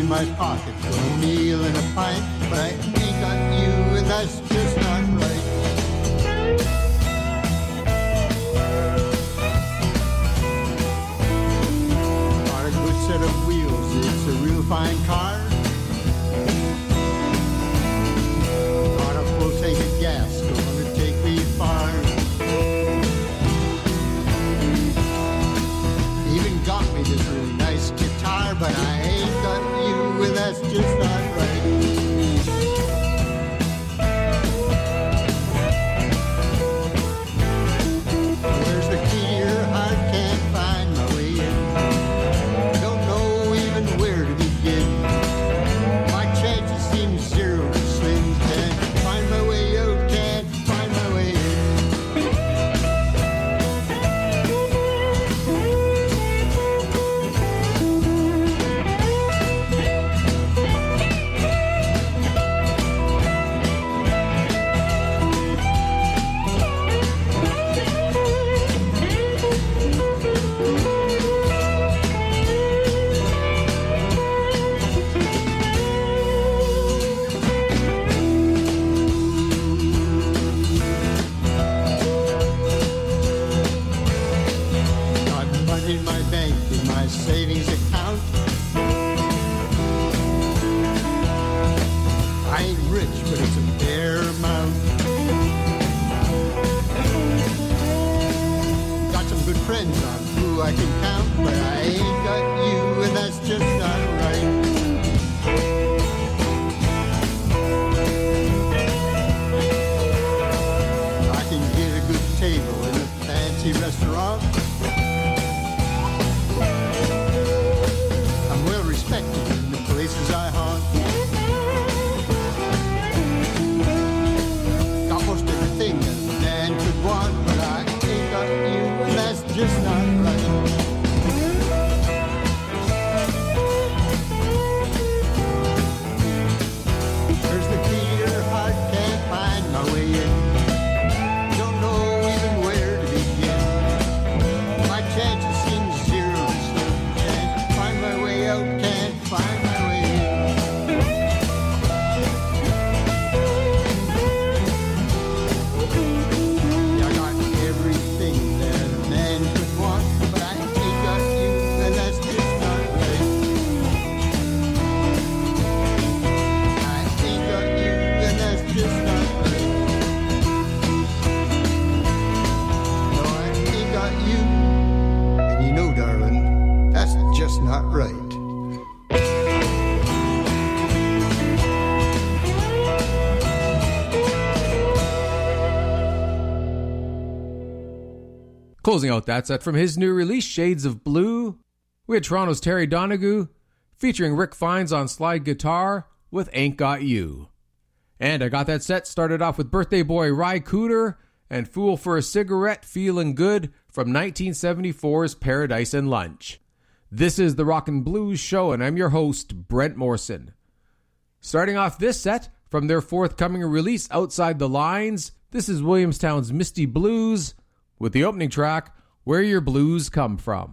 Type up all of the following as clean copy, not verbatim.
my pocket for a meal and a pint, but I ain't got you, and that's just not right. Got a good set of wheels, it's a real fine car. Got a full tank of gas, gonna take me far. Even got me this really nice guitar, but I ain't got you, and that's just not right. Where's the key to your heart? Can't find my way in. Don't know even where to begin. My chances seem zero to slim. Can't find my way out, can't find my way in. Got money in my bank, in my savings account. I ain't rich, but it's a fair amount. Got some good friends on who I can count, but I ain't got you, and that's just not right. I can get a good table in a fancy restaurant. I'm well respected in the places I haunt. Got most everything that a man could want, but I ain't got you, and that's just not right. Where's the key to your heart? Can't find my way in. Don't know even where to begin. My chances seem zero to slim. Can't find my way out, can't find my way in. Yeah, I got everything that a man could want, but I ain't got you, and that's just not right. I ain't got you, and that's just not right. No, I ain't got you, and you know, darling, that's just not right. Closing out that set from his new release, Shades of Blue, we had Toronto's Terry Donahue, featuring Rick Fiennes on slide guitar with Ain't Got You. And I got that set started off with Birthday Boy Ry Cooder and Fool for a Cigarette Feeling Good from 1974's Paradise and Lunch. This is the Rockin' Blues Show, and I'm your host, Brent Morrison. Starting off this set from their forthcoming release, Outside the Lines, this is Williamstown's Misty Blues with the opening track, Where Your Blues Come From.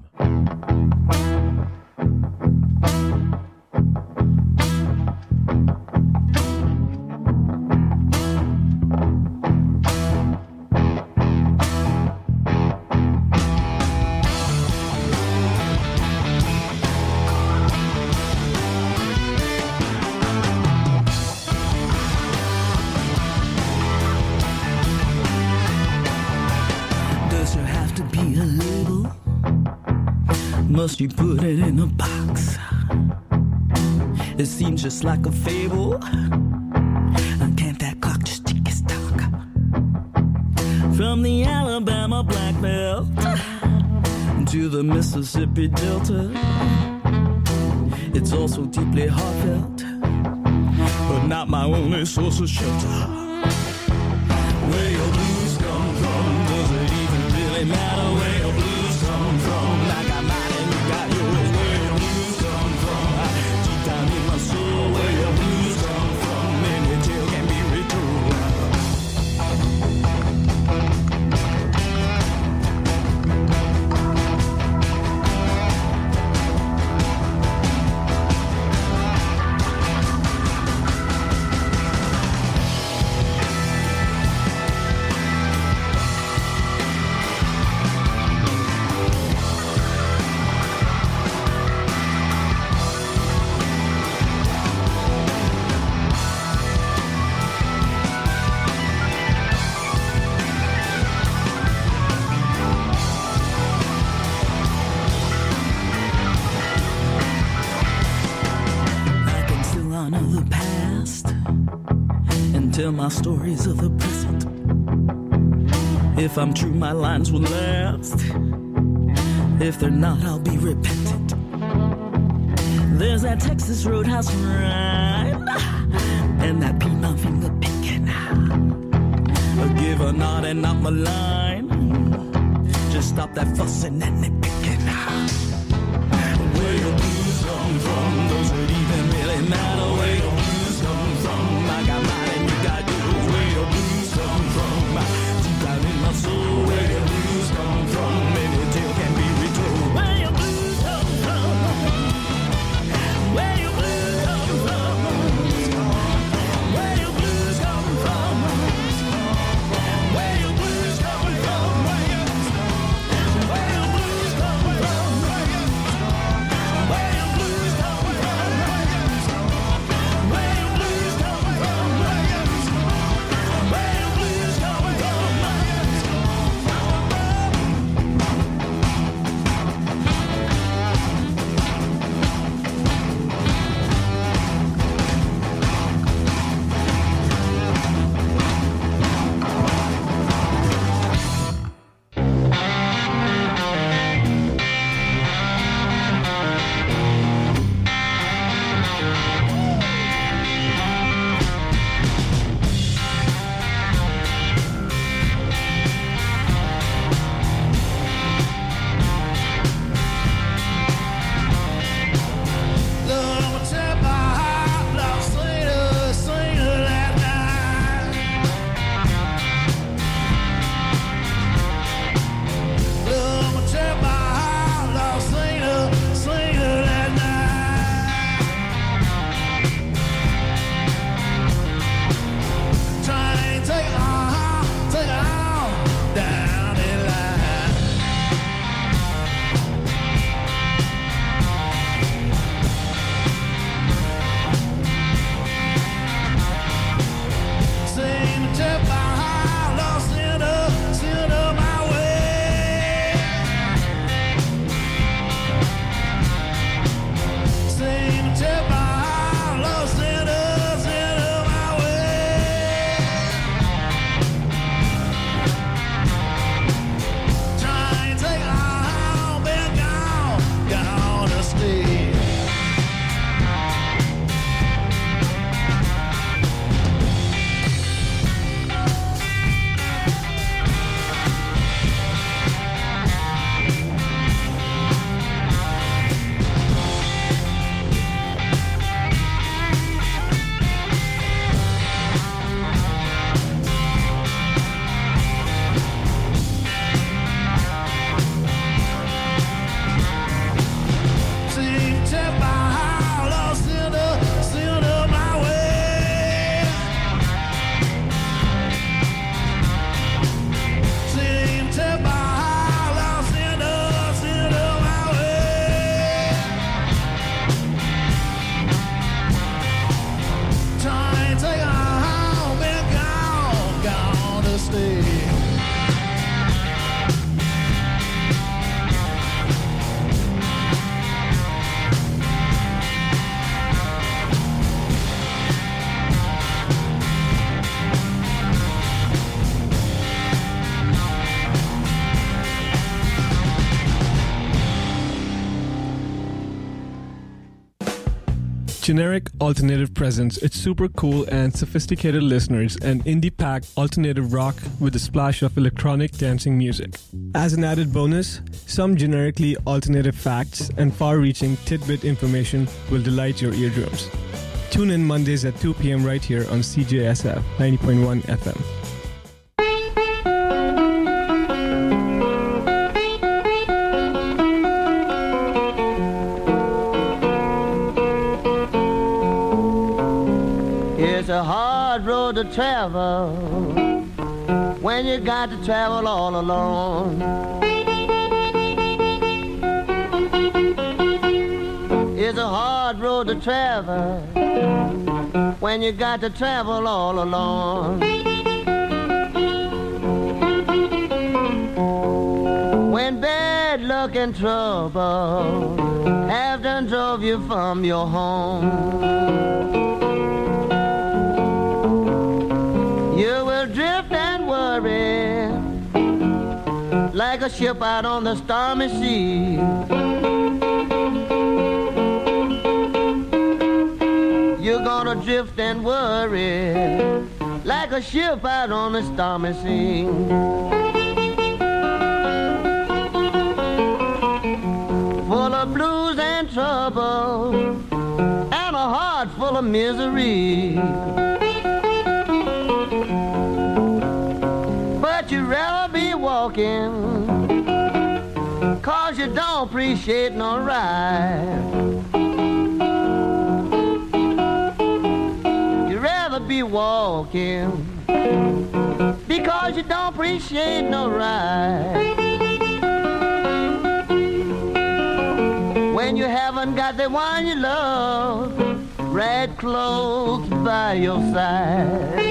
Must you put it in a box? It seems just like a fable. Can't that clock just tick its tock? From the Alabama Black Belt to the Mississippi Delta, it's also deeply heartfelt, but not my only source of shelter. Where your blues come from, does it even really matter where your blues come from? I got mine and you got yours. Where your blues come from, deep down in my soul. Where your blues come from, any tale can be retold. tell my stories of the present. If I'm true, my lines will last. If they're not, I'll be repentant. There's that Texas Roadhouse ride and that Piedmont finger picking. Give a nod and not my line. Just stop that fussing and nitpicking. Where your blues come from, does it even really matter? Where your blues come from, I got mine and you got yours. Where your blues come from, deep down in my soul. Where your blues come from, maybe a tale can be retold. Where your blues come from, where your blues come from, where your blues come from, where your blues come from, where your blues come from, where your blues come from, where your blues come from, where your blues come from, where your blues come Generic Alternative presents its super cool and sophisticated listeners an indie-packed alternative rock with a splash of electronic dancing music. As an added bonus, some generically alternative facts and far-reaching tidbit information will delight your eardrums. Tune in Mondays at 2 p.m. right here on CJSF 90.1 FM. It's a hard road to travel when you got to travel all alone. It's a hard road to travel when you got to travel all alone. When bad luck and trouble have done drove you from your home. You will drift and worry like a ship out on the stormy sea. You're gonna drift and worry like a ship out on the stormy sea. Full of blues and trouble and a heart full of misery. But you'd rather be walking 'cause you don't appreciate no ride. You'd rather be walking because you don't appreciate no ride. When you haven't got the one you love right close by your side.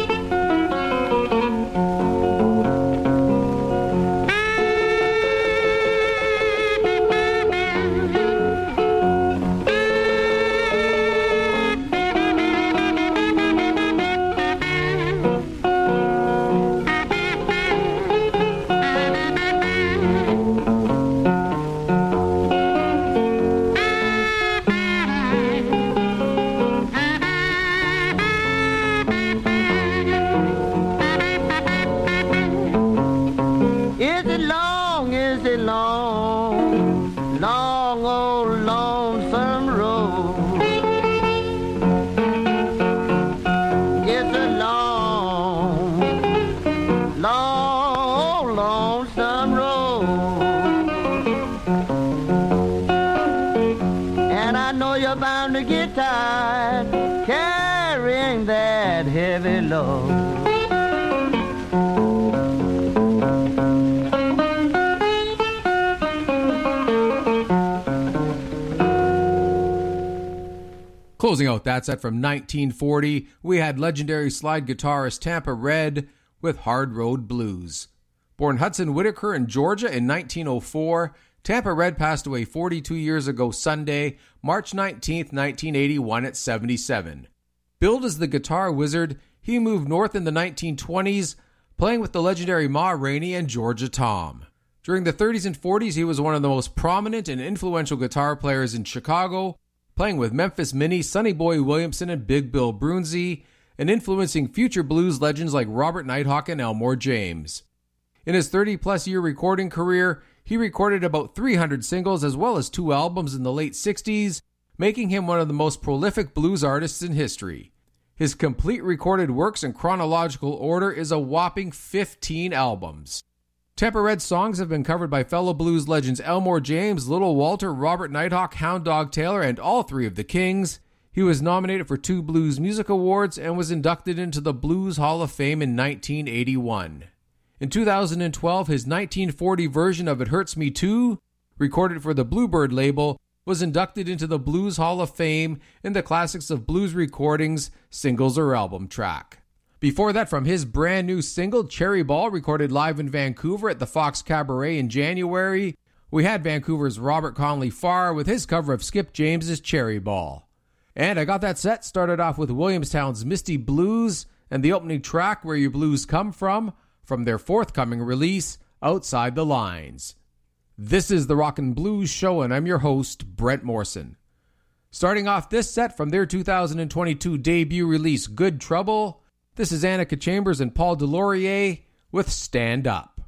Heavy load. Closing out that set from 1940, we had legendary slide guitarist Tampa Red with Hard Road Blues. Born Hudson Whitaker in Georgia in 1904, Tampa Red passed away 42 years ago Sunday, March 19, 1981 at 77. Billed as the guitar wizard, he moved north in the 1920s, playing with the legendary Ma Rainey and Georgia Tom. During the 30s and 40s, he was one of the most prominent and influential guitar players in Chicago, playing with Memphis Minnie, Sonny Boy Williamson, and Big Bill Broonzy, and influencing future blues legends like Robert Nighthawk and Elmore James. In his 30-plus year recording career, he recorded about 300 singles as well as 2 albums in the late 60s, making him one of the most prolific blues artists in history. His complete recorded works in chronological order is a whopping 15 albums. Tampa Red's songs have been covered by fellow blues legends Elmore James, Little Walter, Robert Nighthawk, Hound Dog Taylor, and all 3 of the Kings. He was nominated for 2 Blues Music Awards and was inducted into the Blues Hall of Fame in 1981. In 2012, his 1940 version of It Hurts Me Too, recorded for the Bluebird label, was inducted into the Blues Hall of Fame in the Classics of Blues Recordings singles or album track. Before that, from his brand new single, Cherry Ball, recorded live in Vancouver at the Fox Cabaret in January, we had Vancouver's Robert Conley Farr with his cover of Skip James's Cherry Ball. And I got that set started off with Williamstown's Misty Blues and the opening track, Where Your Blues Come From their forthcoming release, Outside the Lines. This is the Rockin' Blues Show, and I'm your host, Brent Morrison. Starting off this set from their 2022 debut release, Good Trouble, this is Annika Chambers and Paul Delorier with Stand Up.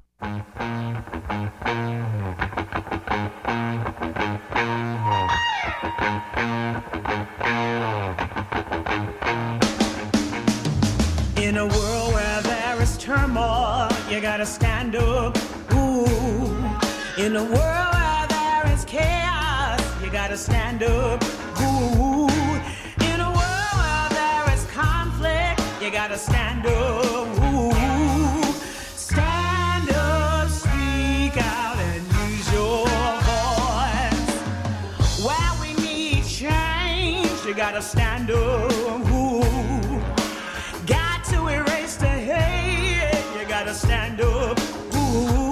In a world where there is turmoil, you gotta stand up. Ooh. In a world where there is chaos, you gotta stand up. Ooh. In a world where there is conflict, you gotta stand up. Ooh. Stand up, speak out, and use your voice. Where we need change, you gotta stand up. Ooh. Got to erase the hate, you gotta stand up. Ooh.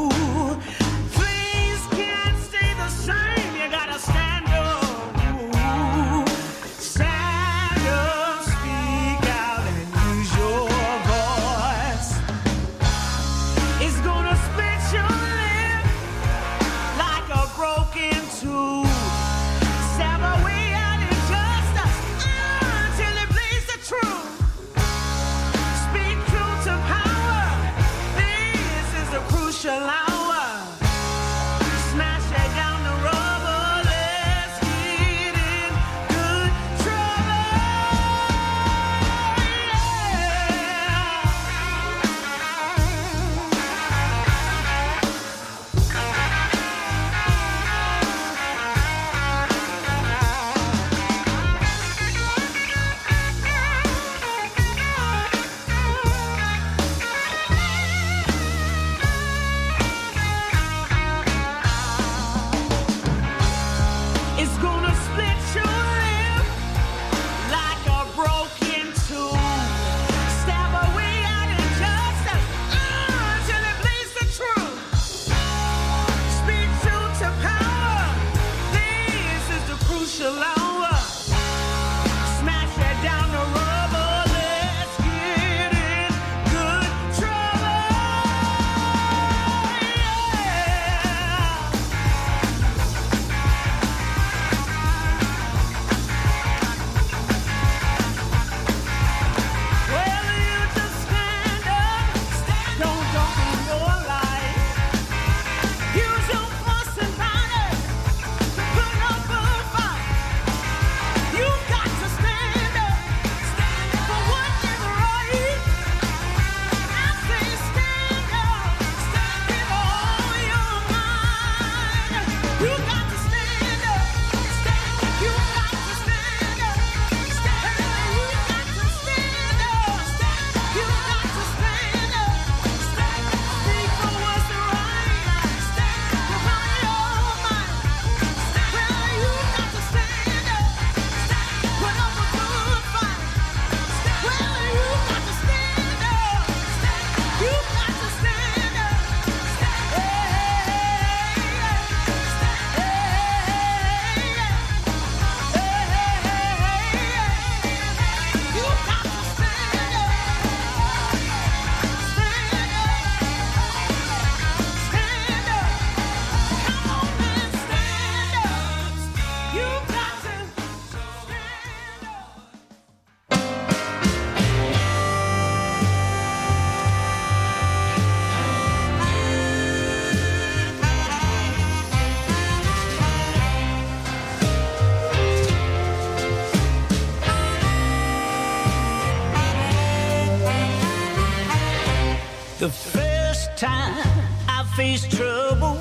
The first time I faced trouble,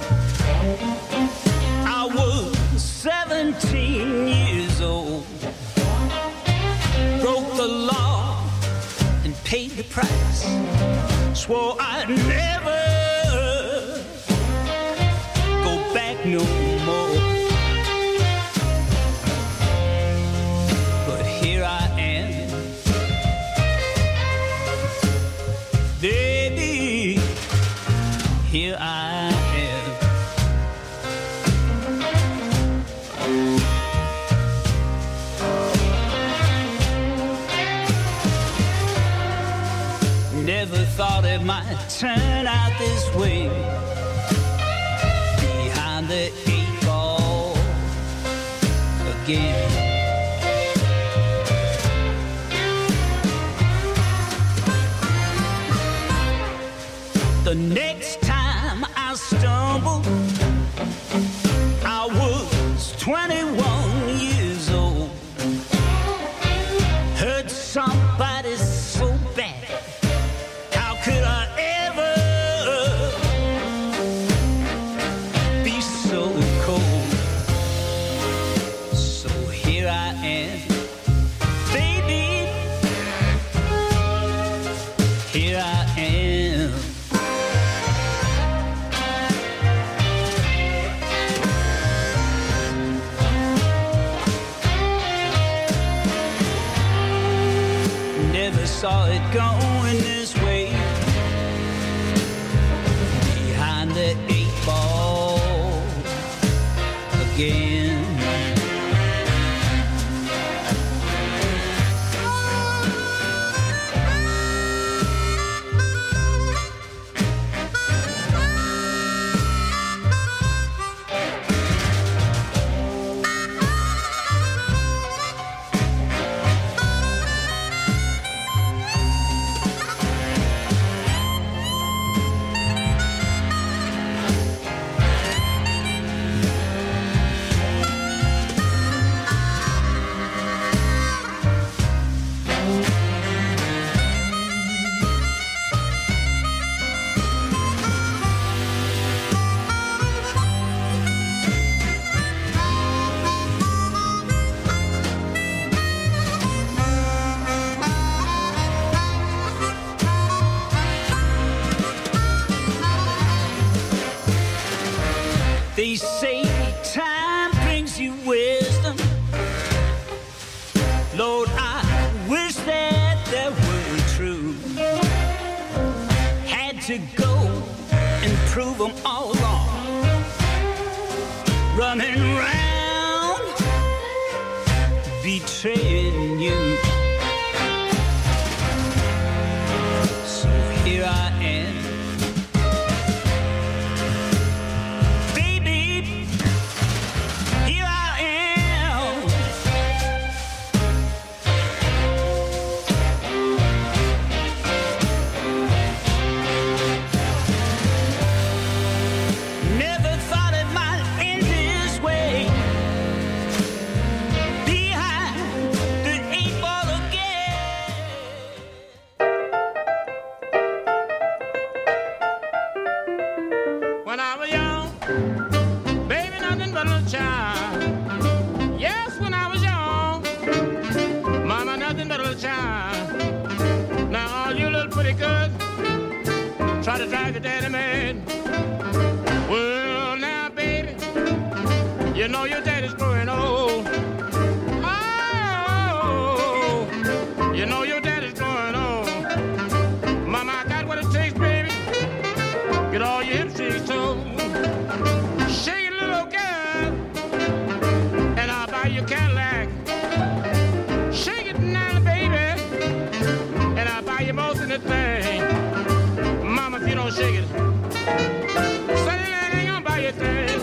I was 17 years old. Broke the law and paid the price. Swore I'd never go back no more. But here I am, baby, here I am. Never thought it might turn out this way. Behind the 8 ball again. The next time I stumbled, I was 21 years old. Hurt somebody so bad. How could I ever be so cold? So here I am, baby, here I am. Never saw it going this way. Behind the 8 ball again. They say time brings you wisdom. Lord, I wish that were true. Had to go and prove them all wrong. Running round, betraying you. So here I am. Try to drive your daddy mad. Well, now, baby, you know your daddy's growing old. Oh, you know your daddy's growing old. Mama, I got what it takes, baby. Get all your hips shakes too. Shake it, little girl, and I'll buy you a Cadillac. Shake it now, baby, and I'll buy you most anything. Mama, if you don't shake it, Sunny Land ain't gonna buy you a thing.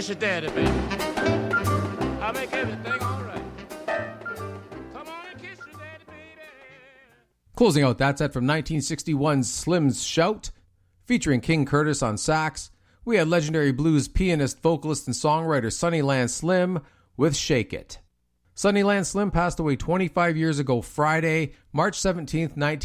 your daddy, baby. I'll make everything all right. Come on and kiss your daddy, baby. Closing out that set from 1961's Slim's Shout, featuring King Curtis on sax, we had legendary blues pianist, vocalist, and songwriter Sunnyland Slim with Shake It. Sunnyland Slim passed away 25 years ago Friday, March 17,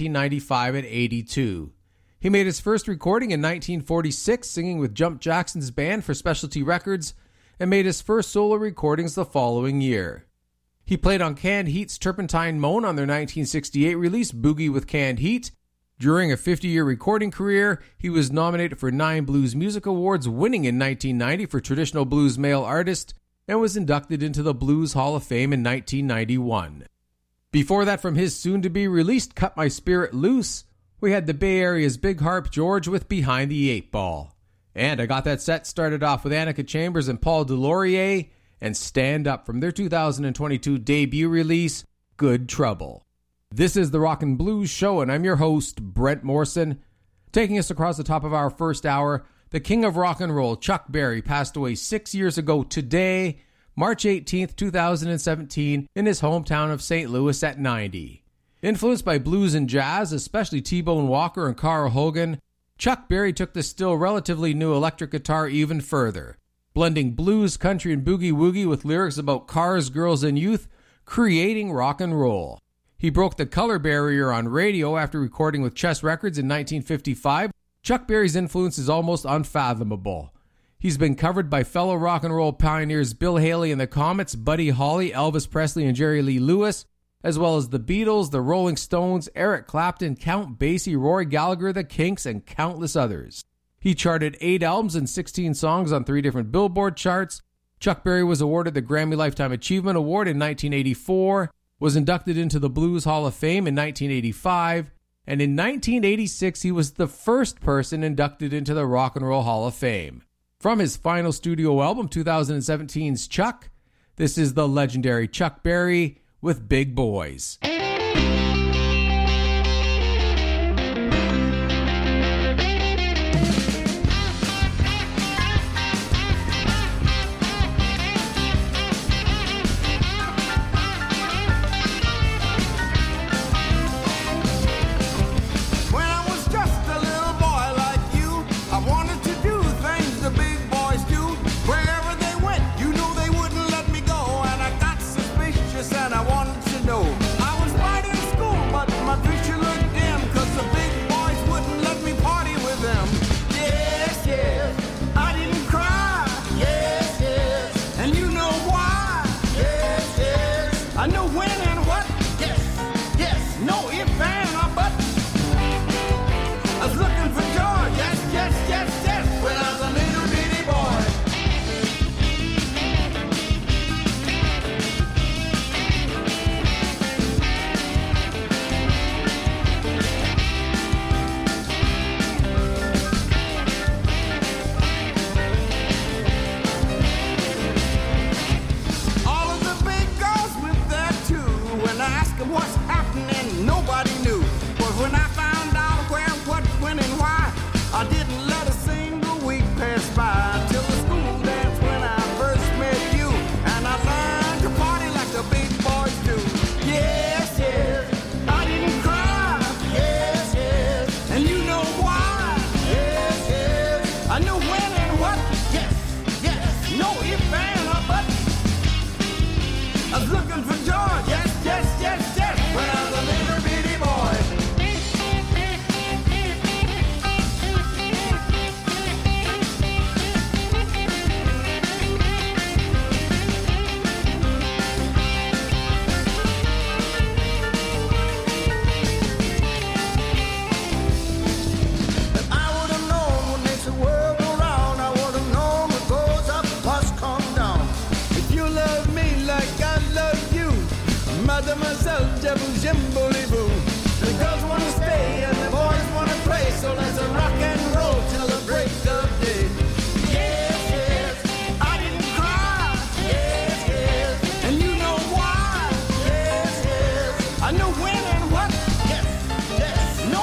1995 at 82. He made his first recording in 1946 singing with Jump Jackson's band for Specialty Records and made his first solo recordings the following year. He played on Canned Heat's Turpentine Moan on their 1968 release Boogie with Canned Heat. During a 50-year recording career, he was nominated for 9 Blues Music Awards, winning in 1990 for Traditional Blues Male Artist, and was inducted into the Blues Hall of Fame in 1991. Before that, from his soon-to-be-released Cut My Spirit Loose, we had the Bay Area's Big Harp George with Behind the Eight Ball. And I got that set started off with Annika Chambers and Paul Delorier and Stand Up from their 2022 debut release, Good Trouble. This is the Rockin' Blues Show, and I'm your host, Brent Morrison. Taking us across the top of our first hour, the king of rock and roll, Chuck Berry, passed away 6 years ago today, March 18th, 2017, in his hometown of St. Louis at 90. Influenced by blues and jazz, especially T-Bone Walker and Carl Hogan, Chuck Berry took the still relatively new electric guitar even further, blending blues, country, and boogie-woogie with lyrics about cars, girls, and youth, creating rock and roll. He broke the color barrier on radio after recording with Chess Records in 1955. Chuck Berry's influence is almost unfathomable. He's been covered by fellow rock and roll pioneers Bill Haley and the Comets, Buddy Holly, Elvis Presley, and Jerry Lee Lewis, as well as the Beatles, the Rolling Stones, Eric Clapton, Count Basie, Roy Gallagher, the Kinks, and countless others. He charted 8 albums and 16 songs on 3 different Billboard charts. Chuck Berry was awarded the Grammy Lifetime Achievement Award in 1984, was inducted into the Blues Hall of Fame in 1985, and in 1986 he was the first person inducted into the Rock and Roll Hall of Fame. From his final studio album, 2017's Chuck, this is the legendary Chuck Berry with Big Boys. Thank you.